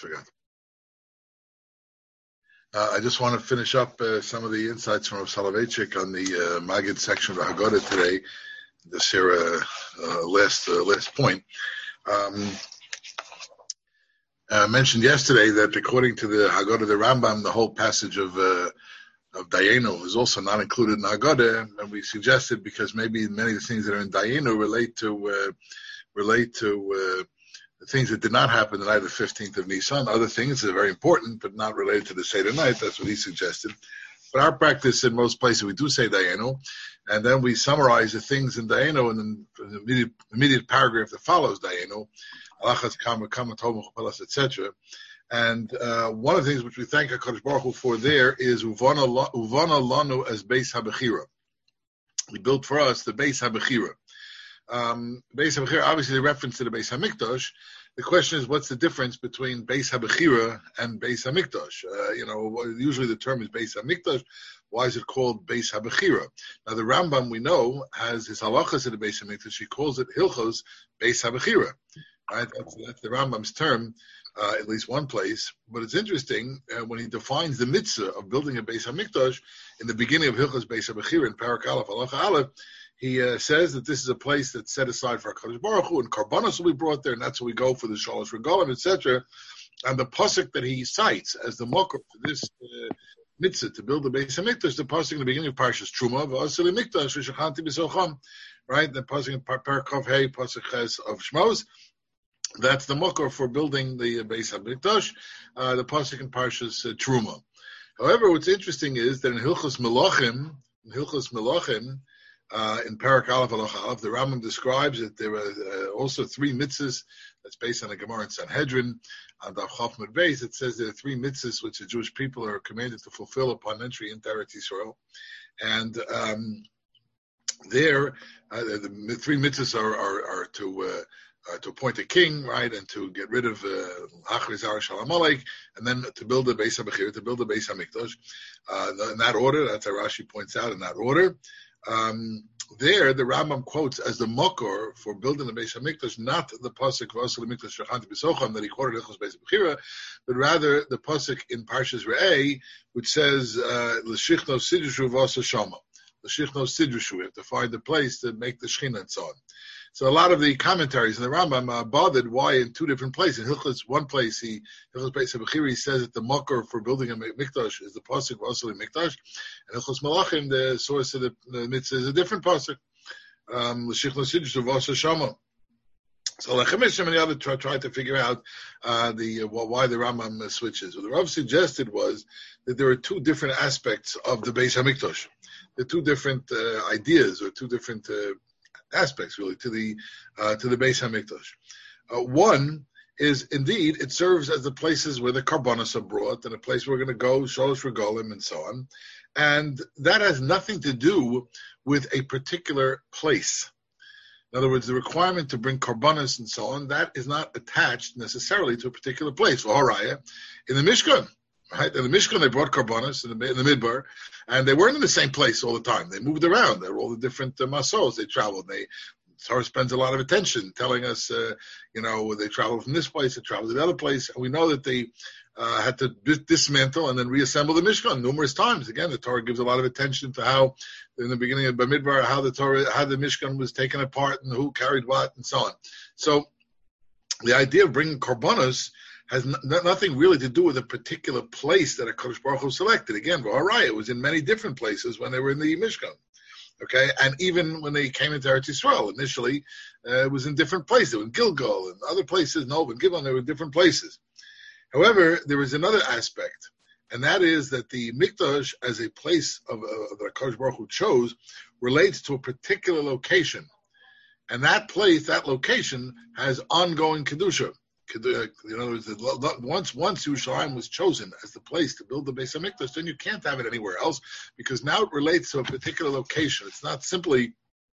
forgot. I just want to finish up some of the insights from Rav Soloveitchik on the Magid section of the Haggadah today. This here last point. I mentioned yesterday that according to the Haggadah, the Rambam, the whole passage of Dayenu is also not included in Haggadah, and we suggested because maybe many of the things that are in Dayenu relate to the things that did not happen the night of the 15th of Nisan. Other things that are very important, but not related to the Seder night. That's what he suggested. But our practice in most places, we do say Dayenu, and then we summarize the things in Dayenu, and then the immediate paragraph that follows Dayenu, etc. And one of the things which we thank HaKadosh Baruch Hu for there is Uvana Lanu as Beis HaBechira. He built for us the Beis HaBechira. Beis HaBechira, obviously the reference to the Beis HaMikdash. The question is, what's the difference between Beis HaBechira and Beis HaMikdash? Usually the term is Beis HaMikdash. Why is it called Beis HaBechira? Now the Rambam, we know, has his halachas in the Beis HaMikdash. He calls it Hilchos Beis HaBechira. Right? That's the Rambam's term, at least one place. But it's interesting, when he defines the mitzvah of building a Beis HaMikdash, in the beginning of Hilchos Beis HaBechira, in Parak Aleph, Halacha Aleph, he says that this is a place that's set aside for HaKadosh Baruch Hu, and Karbanos will be brought there, and that's where we go for the Shalosh Regalim, etc. And the pasuk that he cites as the mokor for this mitzvah to build the Beis HaMikdash, the pasuk in the beginning of Parshas Truma, V'asili Mikdash v'shachanti b'socham, right? The pasuk in Parak Kov Hey, pasuk Ches of Shmos, that's the mokor for building the Beis HaMikdash, the pasuk in Parshas Truma. However, what's interesting is that in Hilchos Melachim, in Parak Aleph Halacha Aleph, the Rambam describes that there are also three mitzvahs. That's based on the Gemara in Sanhedrin. On Daf Chaf Mud Beis, it says there are three mitzvahs which the Jewish people are commanded to fulfill upon entry into Eretz Yisrael. And the three mitzvahs are to appoint a king, right, and to get rid of Achrizar Shalom Alek, and then to build the Beis HaBechira, to build the Beis HaMikdash. In that order, that's how Rashi points out, in that order. There, the Rambam quotes as the mokor for building the Beis HaMikdash, not the pasuk V'asel Mikdash Shachanti B'socham that he quoted Hilchos Beis HaBechira, but rather the pasuk in Parshas Re'eh, which says L'shichno Sidrushu V'asel Shama. L'shichno Sidrushu. We have to find the place to make the Shechina and so on. So a lot of the commentaries in the Rambam bothered why in two different places. In Hilchos, one place, Hilchos Beis HaBechira, he says that the mokor for building a mikdash is the pasuk V'asel Mikdash, and Hilchos Melachim, the source of the mitzvah, is a different pasuk. L'shichno Sidrushu V'asel Shama. So Lechem and the other tried to figure out why the Rambam switches. What the Rav suggested was that there are two different aspects of the Beis HaMikdash. There are two different ideas, or two different aspects really to the Beis HaMikdash. One is indeed it serves as the places where the karbanos are brought, and a place where we're going to go Shalosh Regalim and so on, and that has nothing to do with a particular place. In other words, the requirement to bring karbanos and so on, that is not attached necessarily to a particular place. For Haraya, in the Mishkan. Right? In the Mishkan, they brought karbanos in the Midbar, and they weren't in the same place all the time. They moved around. There were all the different masos. They traveled. Torah spends a lot of attention telling us, they traveled from this place, they traveled to the other place, and we know that they had to dismantle and then reassemble the Mishkan numerous times. Again, the Torah gives a lot of attention to how, in the beginning of Bamidbar, how the Mishkan was taken apart and who carried what and so on. So, the idea of bringing karbanos has nothing really to do with a particular place that HaKadosh Baruch Hu selected. Again, it was in many different places when they were in the Mishkan. Okay, and even when they came into Eretz Yisrael, initially, it was in different places. They were in Gilgal and other places, Nov and Givon, they were in different places. However, there is another aspect, and that is that the Mikdash, as a place that HaKadosh Baruch Hu chose, relates to a particular location. And that place, that location, has ongoing Kedusha. In other words, once Yerushalayim was chosen as the place to build the Beis HaMikdash, then you can't have it anywhere else, because now it relates to a particular location. It's not simply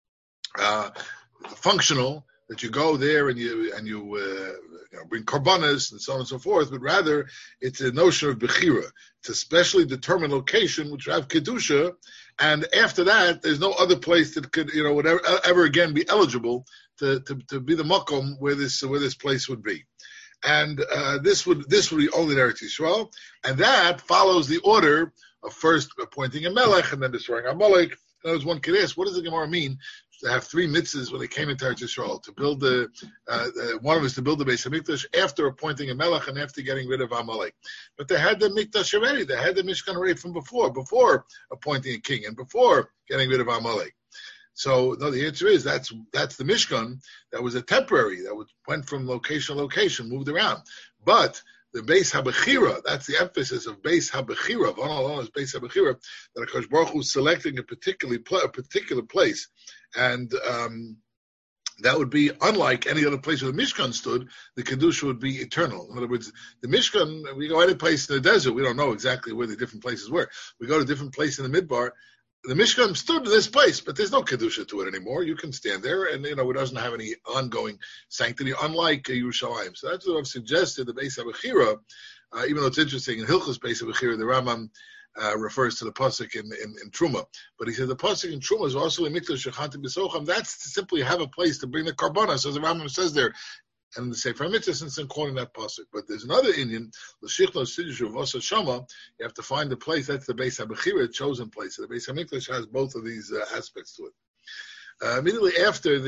functional that you go there and you bring karbanos and so on and so forth, but rather it's a notion of bechira. It's a specially determined location which have kedusha, and after that, there's no other place that could ever again be eligible to be the makom where this place would be. and this would be only in Eretz Yisrael, and that follows the order of first appointing a melech and then destroying Amalek. In other words, one could ask, what does the Gemara mean to have three mitzvahs when they came into Eretz Yisrael? To build one of us to build the Beis Hamikdash after appointing a melech and after getting rid of Amalek. But they had the Mikdash already. They had the Mishkan already from before appointing a king and before getting rid of Amalek. So no, the answer is that's the Mishkan that was a temporary that went from location to location, moved around. But the Beis HaBechira, that's the emphasis of Beis HaBechira, of Beis HaBechira, that HaKadosh Baruch Hu is selecting a particular place, and that would be unlike any other place where the Mishkan stood. The Kedusha would be eternal. In other words, the Mishkan, we go any place in the desert, we don't know exactly where the different places were. We go to a different place in the Midbar. The Mishkan stood in this place, but there's no Kedusha to it anymore. You can stand there, and it doesn't have any ongoing sanctity, unlike Yerushalayim. So that's what I've suggested, the Beis HaBechira, even though it's interesting, in Hilchos Beis HaBechira, the Rambam refers to the pasuk in Truma. But he said the pasuk in Truma is also a Mikdash Shechanti B'Socham. That's to simply have a place to bring the Karbanos, as the Rambam says there. And the Sefer HaMitzvah, since I'm calling that pasuk. But there's another Indian, the Shichlo Sidish of Osa Shama. You have to find the place. That's the Beis HaBechira, chosen place. So the Beis HaMikdash has both of these aspects to it. Immediately after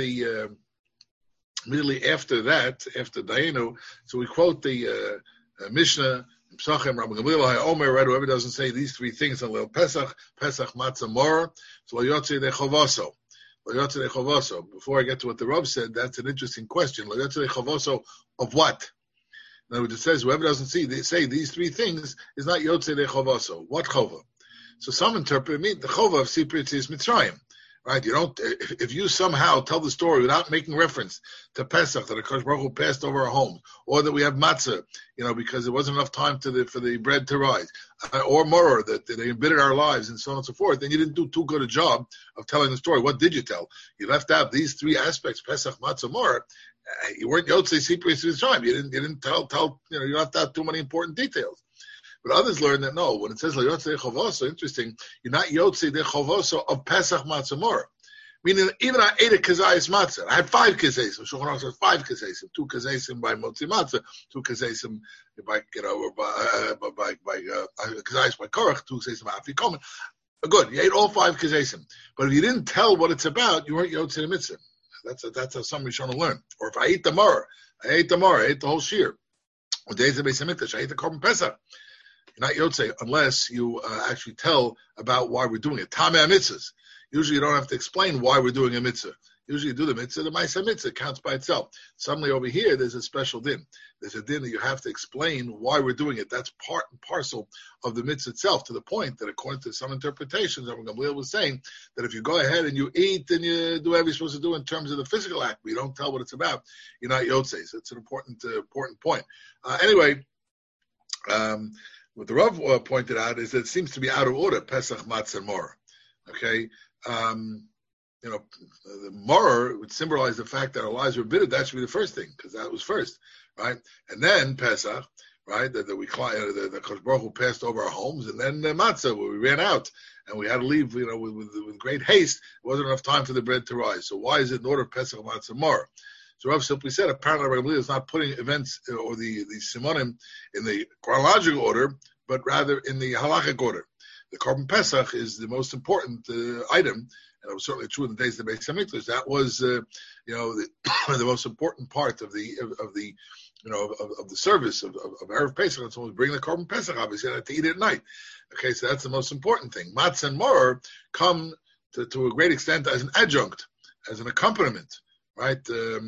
that, after Dayenu, so we quote the Mishnah. Psachim, Rabbi Gamliel, Omer, right? Whoever doesn't say these three things on Leil Pesach, Matzah Mor, so Lo Yotze Dechovaso. Before I get to what the Rav said, that's an interesting question. Of what? In other words, it says whoever doesn't say these three things is not Yotze Dechovaso. What chova? So some interpret it the chova of Siprit is Mitzrayim. Right? You don't. If you somehow tell the story without making reference to Pesach, that HaKadosh Baruch Hu passed over our homes, or that we have matzah, because there wasn't enough time for the bread to rise, or moror, that they embittered our lives, and so on and so forth, then you didn't do too good a job of telling the story. What did you tell? You left out these three aspects: Pesach, matzah, moror. You weren't Yotzei Sipris this time. You didn't tell. You left out too many important details. But others learn that no, when it says Yotzei Chovoso, interesting, you're not Yotzei de Chovoso of Pesach Matzah Mor. Meaning, even I ate a Kazayis Matzah. I had 5 Kazesim. Shulchan Aruch says 5 Kazesim. 2 Kazesim by Motzi Matzah, 2 Kazesim by Kazayis by Korach, 2 Kazesim by Afikomen. Good, you ate all 5 Kazesim. But if you didn't tell what it's about, you weren't Yotzei Mitzvah. That's how somebody's trying to learn. Or if I ate the Mor, I ate the whole shear. Or days of Beis Hamikdash, I ate the Korban Pesach. Not Yotzei, unless you actually tell about why we're doing it. Tamei mitzvahs. Usually you don't have to explain why we're doing a mitzvah. Usually you do the mitzvah, the Ma'aseh mitzvah counts by itself. Suddenly over here, there's a special din. There's a din that you have to explain why we're doing it. That's part and parcel of the mitzvah itself, to the point that according to some interpretations, Rabbi Gamliel was saying that if you go ahead and you eat and you do whatever you're supposed to do in terms of the physical act, but you don't tell what it's about, you're not Yotzei. So it's an important point. Anyway, what the Rav pointed out is that it seems to be out of order, Pesach, Matzah, Mor. Okay? The Mor would symbolize the fact that our lives were bitter. That should be the first thing, because that was first, right? And then Pesach, right? That we the Kosh Baruch Hu passed over our homes, and then Matzah, where we ran out, and we had to leave, with great haste. There wasn't enough time for the bread to rise. So why is it in order of Pesach, Matzah, Mor? So Rav simply said, apparently Rabbi Gamliel is not putting events or the simonim in the chronological order, but rather in the halachic order. The Korban Pesach is the most important item, and it was certainly true in the days of the Beis Hamikdash. That was, the most important part of the service of Erev Pesach. And so we bring the Korban Pesach, obviously, and to eat it at night. Okay, so that's the most important thing. Matzah and Mor come to a great extent as an adjunct, as an accompaniment. Right,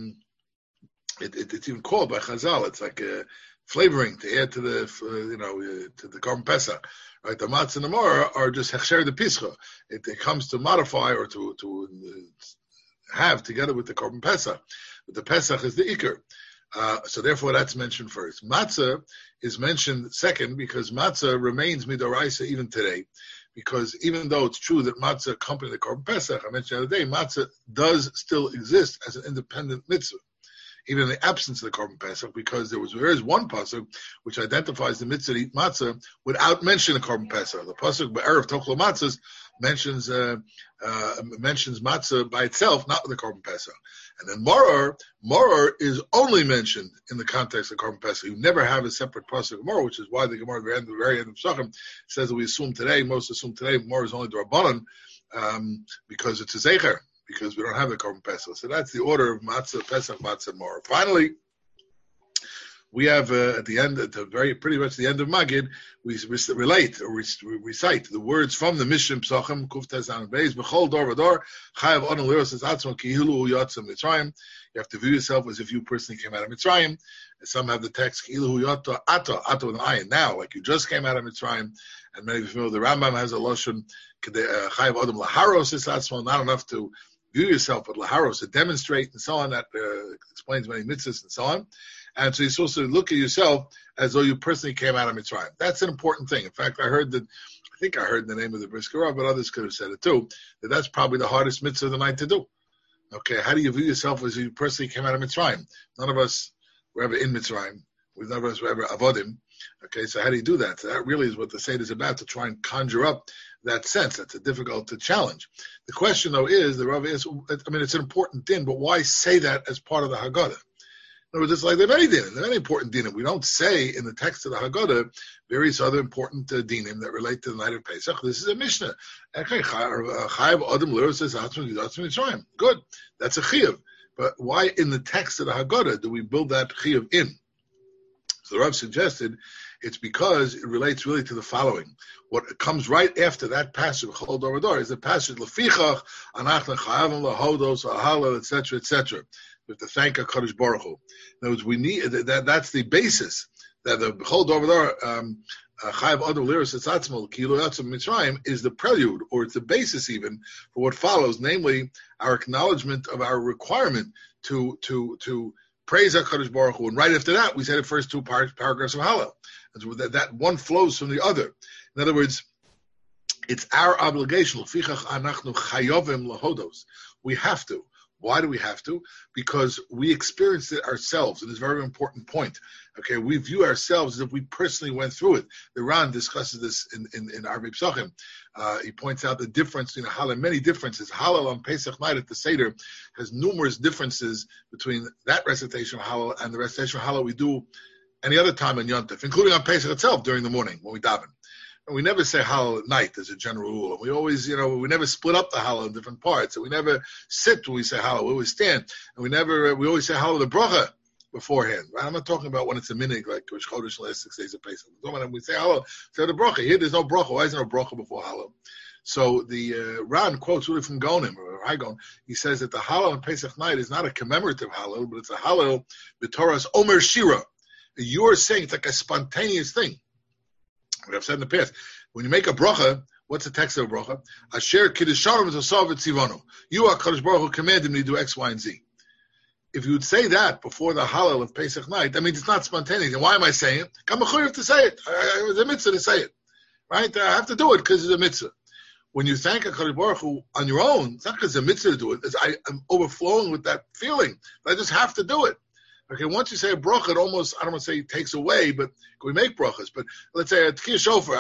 it's even called by Chazal. It's like a flavoring to add to the to the Korban Pesach. Right, the matzah and the mor are just hechsher de pischa. It comes to modify or to have together with the Korban Pesach. But the Pesach is the ikar. So therefore, that's mentioned first. Matzah is mentioned second because matzah remains midoraisa even today. Because even though it's true that matzah accompanied the Korban Pesach, I mentioned the other day, matzah does still exist as an independent mitzvah. even in the absence of the Korban Pesach, because there is one pasuk which identifies the mitzvah to eat matzah without mentioning the Korban Pesach. The pasuk Be'erev Tochlo Matzahs mentions matzah by itself, not with the Korban Pesach. And then Maror is only mentioned in the context of Korban Pesach. You never have a separate pasuk of Maror, which is why the Gemara at the very end of Psachim says that most assume today, Maror is only the Rabbanan, because it's a Zecher, because we don't have the Korban Pesach. So that's the order of Matzah, Pesach, Matzah, Maror. Finally, we have at the end, pretty much the end of Magid, we recite the words from the Mishnah Psachim, Kuf Tezan Beis, B'chol Dor V'Dor, Chayav Odom Liros Es Atzmo Ki Hilu Yotzim Mitzrayim. You have to view yourself as if you personally came out of Mitzrayim. And some have the text Ki Hilu Yoto Ato with an ayin, now, like you just came out of Mitzrayim. And many of you know the Rambam has a loshon Chayav Odom Laharos Es Atzmo, not enough to view yourself, but Laharos to demonstrate and so on. That explains many mitzvahs and so on. And so you're supposed to look at yourself as though you personally came out of Mitzrayim. That's an important thing. In fact, I think I heard the name of the Brisker Rav, but others could have said it too, that's probably the hardest mitzvah of the night to do. Okay, how do you view yourself as you personally came out of Mitzrayim? None of us were ever in Mitzrayim. None of us were ever avodim. Okay, so how do you do that? So that really is what the Seder is about, to try and conjure up that sense. That's difficult to challenge. The question, though, is, the Rav is, it's an important din, but why say that as part of the Haggadah? In other words, it's like there are many dinim, there are many important dinim. We don't say in the text of the Haggadah various other important dinim that relate to the night of Pesach. This is a Mishnah. Good. That's a chiyuv. But why in the text of the Haggadah do we build that chiyuv in? So the Rav suggested it's because it relates really to the following. What comes right after that passage of Chol Dor V'Dor is the passage Lefichach Anachnu Chayavim Lahodos Ahalel, etc., etc. We have to thank HaKadosh Baruch Hu. In other words, we need that's the basis that the Chol Dor V'Dor Chayav Odom Liros Es Atzmo Ki Lo Yotzim Mitzrayim is the prelude, or it's the basis even for what follows, namely our acknowledgement of our requirement to praise HaKadosh Baruch Hu. And right after that, we say the first two paragraphs of Hallel. And so that one flows from the other. In other words, it's our obligation. Lefichach Anachnu Chayovim Lahodos. We have to. Why do we have to? Because we experienced it ourselves. It is a very important point. Okay, we view ourselves as if we personally went through it. The Ran discusses this in Arvei Psachim. He points out the difference in Hallel, many differences. Hallel on Pesach night at the Seder has numerous differences between that recitation of Hallel and the recitation of Hallel we do any other time in Yom Tov, including on Pesach itself during the morning when we daven. And we never say Hallel at night as a general rule. And we always, we never split up the Hallel in different parts. And we never sit when we say Hallel. We always stand. And we always say Hallel the bracha beforehand. Right? I'm not talking about when it's a minhag like Rosh Chodesh, the last 6 days of Pesach. I'm talking about when we say Hallel, say the bracha. Here there's no bracha. Why is there no bracha before Hallel? So the Ran quotes really from Gonim, or Haigon. He says that the Hallel on Pesach night is not a commemorative Hallel, but it's a Hallel b'Torah's Omer Shira. You're saying it's like a spontaneous thing. What I've said in the past, when you make a bracha, what's the text of a bracha? Asher kiddushanim v'tosav v'tzivanu. You are HaKadosh Baruch Hu commanded me to do X, Y, and Z. If you would say that before the Hallel of Pesach night, that means it's not spontaneous. And why am I saying it? I'm mechuyev to say it. It's a mitzvah to say it. Right? I have to do it because it's a mitzvah. When you thank HaKadosh Baruch Hu on your own, it's not because it's a mitzvah to do it. I'm overflowing with that feeling. I just have to do it. Okay, once you say a bracha, it almost, I don't want to say it takes away, but we make brachas. But let's say a Tkiyah Shofar,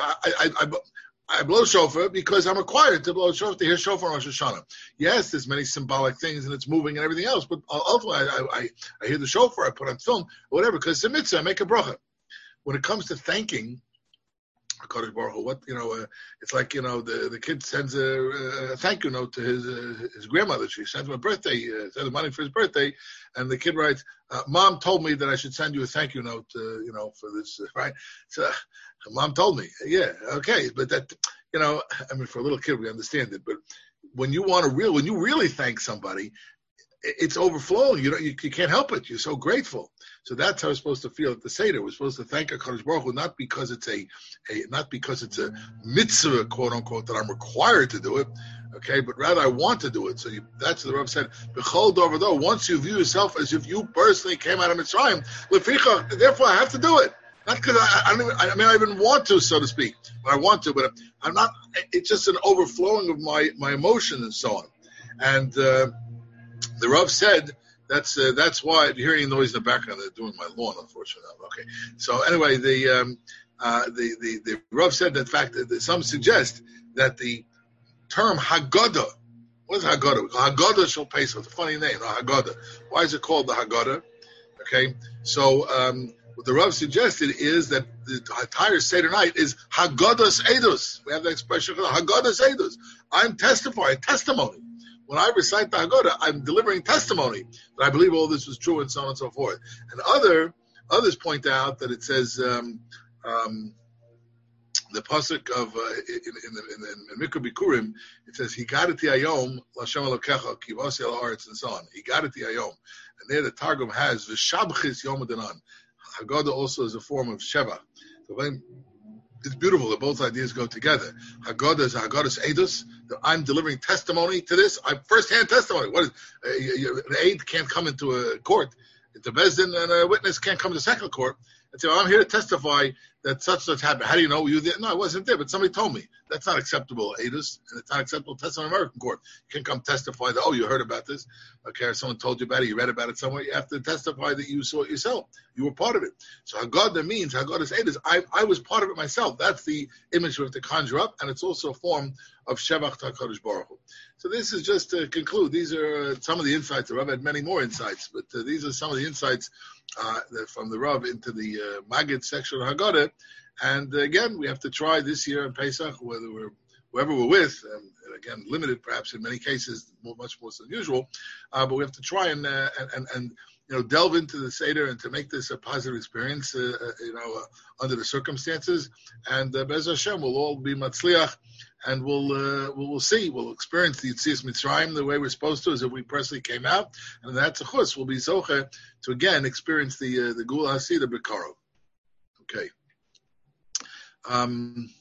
I blow shofar because I'm required to blow shofar, to hear shofar on Rosh Hashanah. Yes, there's many symbolic things and it's moving and everything else, but ultimately I hear the shofar, I put on film, or whatever, because it's a mitzvah, I make a bracha. When it comes to thanking HaKadosh Baruch Hu, it's like, the kid sends a thank you note to his grandmother. She sends him a birthday, sends him money for his birthday, and the kid writes, Mom told me that I should send you a thank you note, for this, right? So, Mom told me, yeah, okay, but that, for a little kid, we understand it, but when you really thank somebody, it's overflowing. You can't help it. You're so grateful. So that's how we're supposed to feel at the Seder. We're supposed to thank HaKadosh Baruch Hu not because it's a mitzvah, quote unquote, that I'm required to do it, okay, but rather I want to do it. So that's what the Rav said. B'chol dor v'dor. Once you view yourself as if you personally came out of Mitzrayim, lefichach, therefore I have to do it. Not because I even want to, so to speak, but I want to, but I'm not. It's just an overflowing of my emotion and so on. And the Rav said That's why you're hearing noise in the background. They're doing my lawn, unfortunately. Okay. So anyway, the Rav said that, in fact, that some suggest that the term Haggadah, what is Haggadah? Haggadah shel Pesach. It's a funny name, Haggadah. Why is it called the Haggadah? Okay. So what the Rav suggested is that the entire Seder night is Haggadah's Eidos. We have the expression Haggadah's Eidos. I'm testifying, testimony. When I recite the Haggadah, I'm delivering testimony that I believe all this was true, and so on and so forth. And others point out that it says the pasuk of in Mikra Bikurim, it says Higadati Hayom L'Hashem Elokecha Kivasi Al Haaretz, and so on. Higadati Hayom, and there the Targum has V'Shabchis Yom Adanan. Haggadah also is a form of Sheva. So it's beautiful that both ideas go together. Haggadah is Haggadah's Eidos. I'm delivering testimony to this. I'm first-hand testimony. What is an aide can't come into a court. The Bezdin and a witness can't come to second court and say, I'm here to testify that such happened. How do you know? You there? No, I wasn't there, but somebody told me. That's not acceptable, Eidos, and it's not acceptable testimony in American court. You can't come testify that, you heard about this. Okay, or someone told you about it, you read about it somewhere. You have to testify that you saw it yourself. You were part of it. So Haggadah means, Haggadah's Eidos, I was part of it myself. That's the image we have to conjure up, and it's also a form of Shevach HaKadosh Baruch Hu. So this is just to conclude. These are some of the insights. The Rav had many more insights, but these are some of the insights from the Rav into the Maggid section of Haggadah. And again, we have to try this year in Pesach, whoever we're with, and again, limited perhaps in many cases, much more than usual, but we have to try and delve into the Seder and to make this a positive experience, under the circumstances. And Be'ez Hashem, we'll all be matzliach, and we'll see, we'll experience the Yetzias Mitzrayim the way we're supposed to, as if we personally came out, and that's a chus. We'll be zoche to again experience the Gula Hasidah B'Karov. Okay.